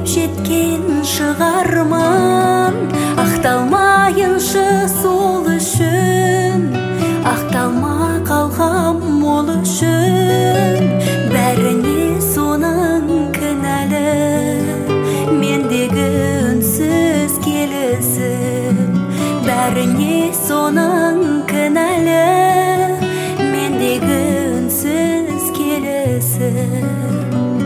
жеткен шығарман, ақталмайыншы сол үшін, ақталма қалғам ол үшін. Бәріне соның кінәлі, мендегі үнсіз келісім. Бәріне соның кінәлі, мендегі үнсіз келісім.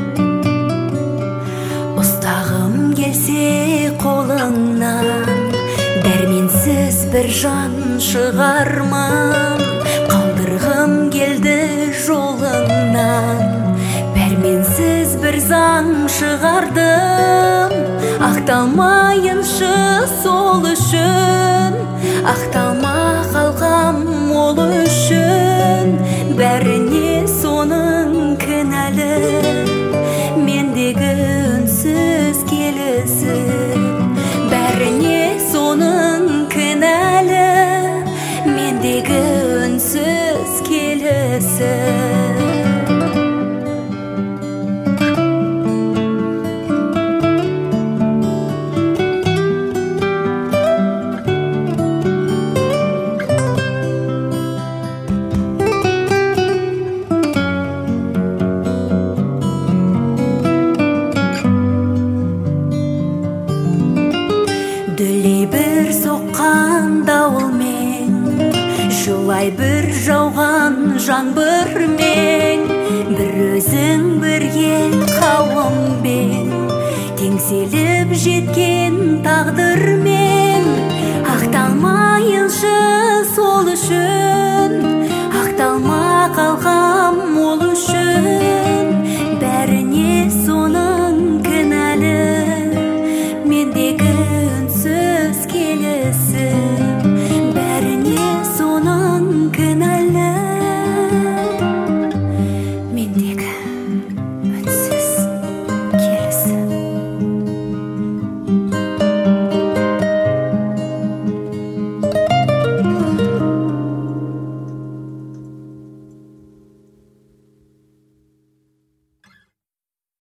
Ұстағым келсе қолыңнан, дәрменсіз бір жан шығарман. Қалдырғым келді жолыңнан, пәрменсіз бір заң шығардым. Ақталмайыншы сол үшін, ақталма қалғам ол үшін. Бәріне соның кінәлі, мендегі үнсіз келісім. Бәріне соның кінәлі, мендегі үнсіз келісім. Дүлей бір соққан дауылмен, жылай бір жауған жаңбырмен, бір өзің бір ел қауыммен, теңселіп жеткен тағдырмен.